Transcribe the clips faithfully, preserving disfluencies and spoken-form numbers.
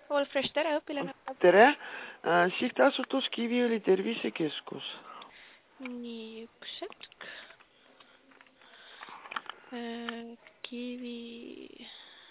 Allfresh, tere, õpilane. Tere, sihtasutus Kiviõli tervisekeskus. Nii, üks hetk. Kivi...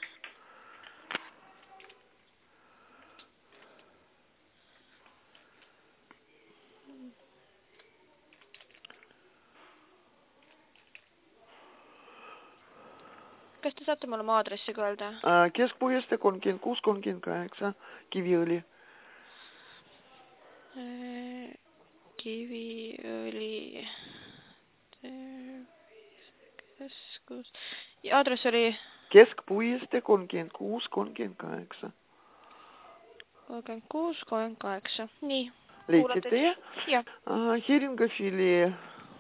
Kas te saate mulle oma aadressi ka öelda? Keskpuiestee kolmkümmend kuus kolmkümmend kaheksa, Kiviõli. Kiviõli tervisekeskus. Ja aadress oli? Keskpuiestee kolmkümmend kuus kolmkümmend kaheksa. kolmkümmend kuus kolmkümmend kaheksa. Nii. Leidsite teie? Jah. Hiringafiili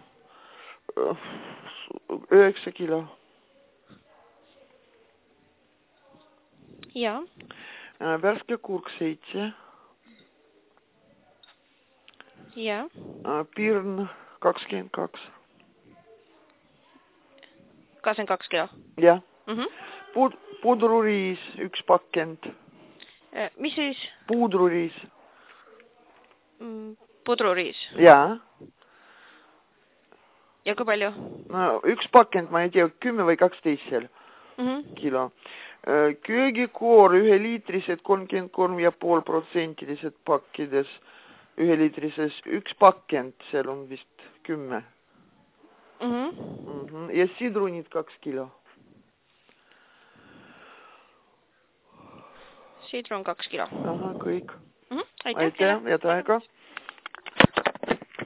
üheksa kilo. Ja. Värske kurk seitse. Ja. Pirn kakskümmend kaks. kakskümmend kaks kilo? Jah. Mhm. Pud pudruriis üks pakend. Mis siis? Pudruriis. Pudruriis? Jaa. Ja kui palju? No, üks pakend, ma ei tea, kümme või kaksteist seal Mhm. kilo. Köögikoor üheliitrised kolmkümmend kolm ja pool protsentilised pakkides. Üheliitrises üks pakend, seal on vist kümme. Mhm. Mhm. Ja sidrunid kaks kilo. Sidrun kaks kilo. Aha, kõik. Mhm. Aitäh. Aitäh, head aega.